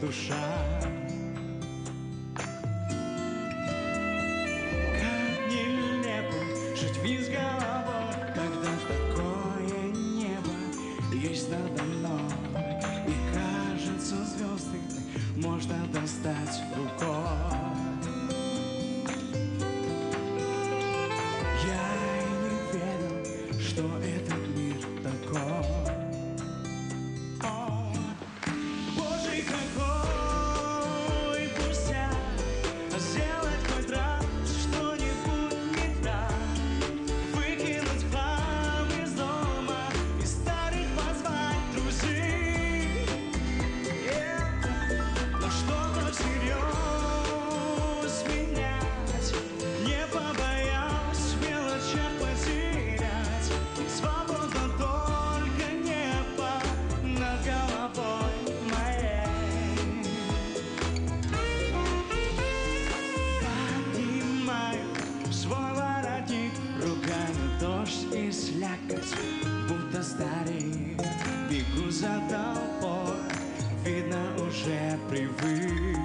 душа. Как нелепо жить вниз головой, когда такое небо есть надо мной. И кажется, звезды можно достать рукой. Я и не верил, что этот мир такой. О, Боже, какой пустяк сделать хоть раз что-нибудь не так. Выкинуть хлам из дома и старых позвать друзей. Но что-то всерьез менять не побоялся в мелочах потерять. Свобода только небо над головой моей. Поднимаю свой воротник, руками дождь и слякоть, будто старик. Бегу за толпой, видно, уже привык.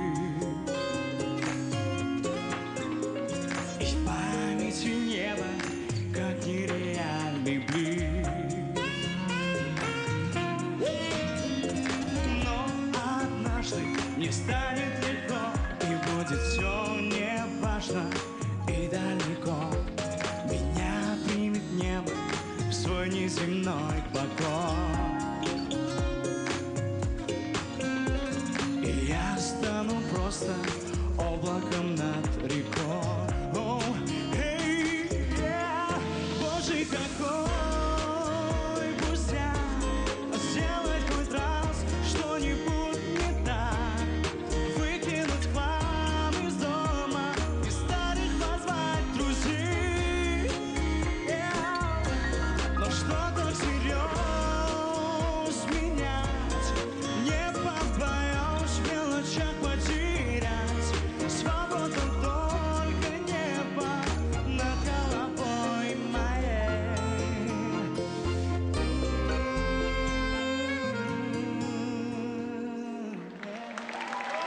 И в памяти небо, как нереальный блик. Но однажды не станет легко, и будет все неважно и далеко. Меня примет небо в свой неземной покой. И я стану просто